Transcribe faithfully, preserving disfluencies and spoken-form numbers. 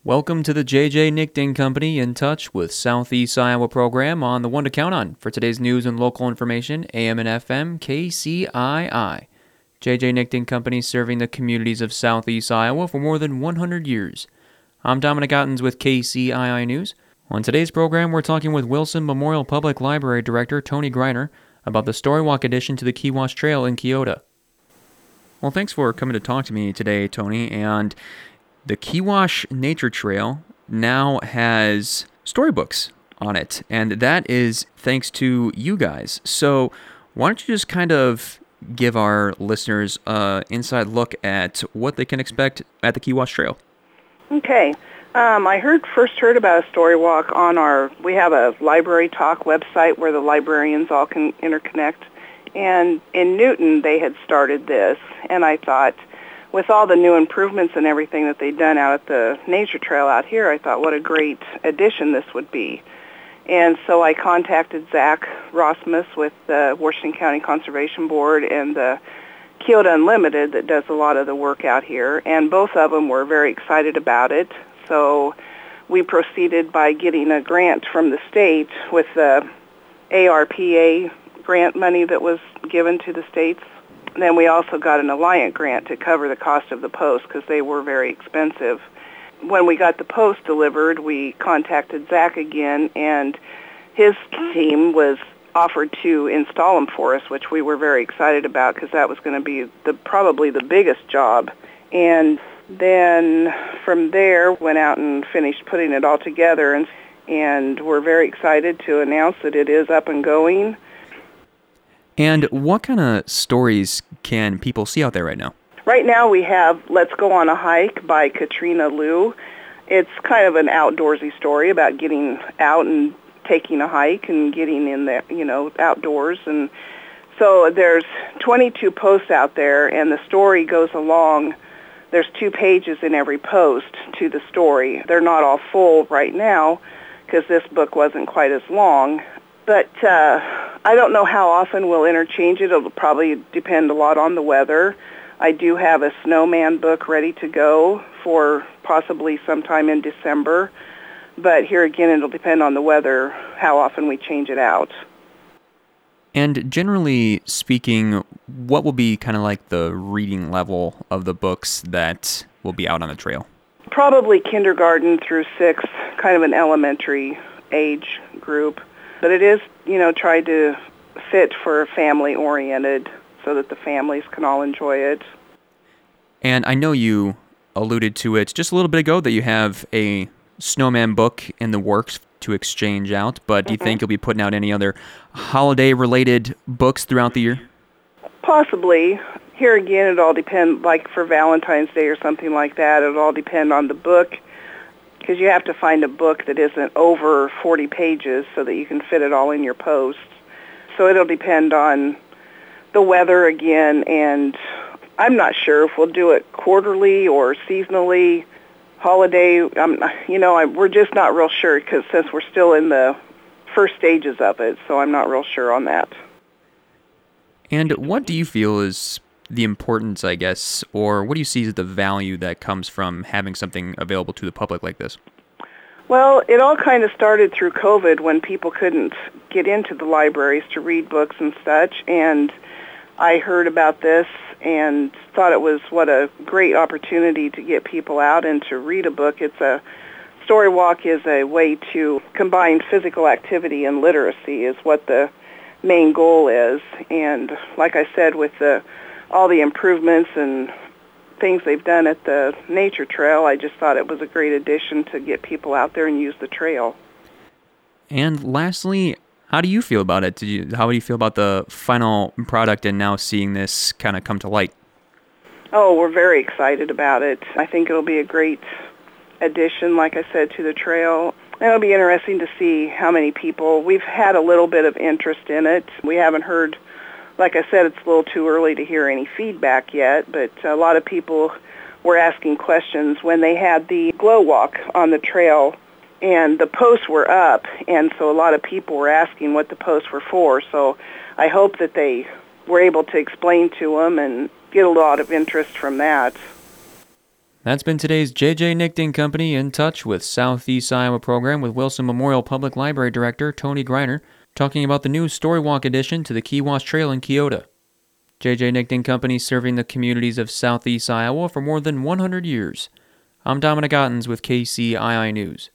Welcome to the J J. Nickding Company in touch with Southeast Iowa program on the one to count on for today's news and local information, A M and F M, K C I I. J J. Nickding Company serving the communities of Southeast Iowa for more than one hundred years. I'm Dominic Ottens with K C I I News. On today's program, we're talking with Wilson Memorial Public Library Director Tony Greiner about the Storywalk addition to the Kewash Trail in Keota. Well, thanks for coming to talk to me today, Tony, and the Kewash Nature Trail now has storybooks on it, and that is thanks to you guys. So why don't you just kind of give our listeners an inside look at what they can expect at the Kewash Trail? Okay. Um, I heard first heard about a story walk on our, we have a Library Talk website where the librarians all can interconnect. And in Newton, they had started this, and I thought, with all the new improvements and everything that they'd done out at the nature trail out here, I thought what a great addition this would be. And so I contacted Zach Rosmus with the Washington County Conservation Board and the Keota Unlimited that does a lot of the work out here, and both of them were very excited about it. So we proceeded by getting a grant from the state with the A R P A grant money that was given to the states. Then we also got an Alliant grant to cover the cost of the post because they were very expensive. When we got the post delivered, we contacted Zach again, and his team was offered to install them for us, which we were very excited about because that was going to be the probably the biggest job. And then from there, went out and finished putting it all together, and and we're very excited to announce that it is up and going. And what kind of stories can people see out there right now? Right now we have Let's Go on a Hike by Katrina Liu. It's kind of an outdoorsy story about getting out and taking a hike and getting in there, you know, outdoors. And so there's twenty-two posts out there, and the story goes along. There's two pages in every post to the story. They're not all full right now because this book wasn't quite as long. But uh, I don't know how often we'll interchange it. It'll probably depend a lot on the weather. I do have a snowman book ready to go for possibly sometime in December. But here again, it'll depend on the weather, how often we change it out. And generally speaking, what will be kind of like the reading level of the books that will be out on the trail? Probably kindergarten through sixth, kind of an elementary age group. But it is, you know, tried to fit for family-oriented so that the families can all enjoy it. And I know you alluded to it just a little bit ago that you have a snowman book in the works to exchange out, but do you mm-hmm. think you'll be putting out any other holiday-related books throughout the year? Possibly. Here again, it all depends, like for Valentine's Day or something like that, it'll all depend on the book, because you have to find a book that isn't over forty pages so that you can fit it all in your posts. So it'll depend on the weather again, and I'm not sure if we'll do it quarterly or seasonally, holiday. Um, you know, I, we're just not real sure because since we're still in the first stages of it, so I'm not real sure on that. And what do you feel is the importance, I guess, or what do you see as the value that comes from having something available to the public like this? Well, it all kind of started through COVID when people couldn't get into the libraries to read books and such, and I heard about this and thought it was what a great opportunity to get people out and to read a book. It's a story walk is a way to combine physical activity and literacy is what the main goal is. And like I said, with the all the improvements and things they've done at the nature trail, I just thought it was a great addition to get people out there and use the trail. And lastly, how do you feel about it? Did you, how do you feel about the final product and now seeing this kind of come to light? Oh, we're very excited about it. I think it'll be a great addition, like I said, to the trail. And it'll be interesting to see how many people. We've had a little bit of interest in it. We haven't heard, like I said, it's a little too early to hear any feedback yet, but a lot of people were asking questions when they had the glow walk on the trail, and the posts were up, and so a lot of people were asking what the posts were for. So I hope that they were able to explain to them and get a lot of interest from that. That's been today's J J Nickting Company in touch with Southeast Iowa program with Wilson Memorial Public Library Director Tony Greiner, talking about the new Storywalk addition to the Keywash Trail in Keota. J J Nickting Company serving the communities of Southeast Iowa for more than one hundred years. I'm Dominic Ottens with K C I I News.